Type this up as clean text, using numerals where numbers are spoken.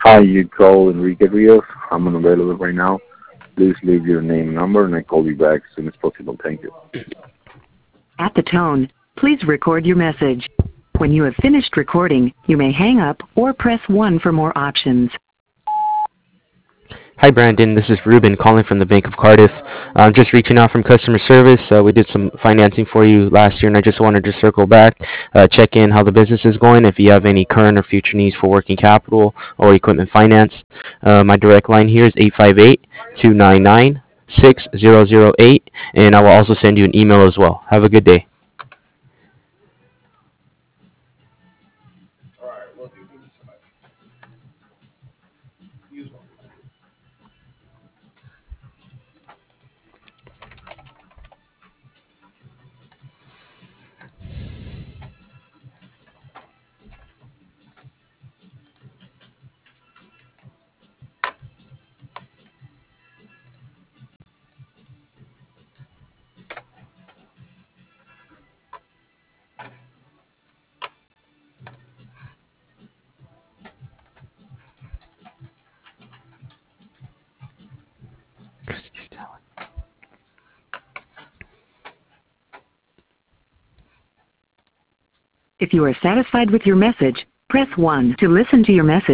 Hi, you call Enrique Rios. I'm unavailable right now. Please leave your name and number, and I call you back as soon as possible. Thank you. At the tone, please record your message. When you have finished recording, you may hang up or press 1 for more options. Hi, Brandon. This is Ruben calling from the Bank of Cardiff. I'm just reaching out from customer service. We did some financing for you last year, and I just wanted to circle back, check in how the business is going, if you have any current or future needs for working capital or equipment finance. My direct line here is 858-299-6008, and I will also send you an email as well. Have a good day. If you are satisfied with your message, press 1 to listen to your message.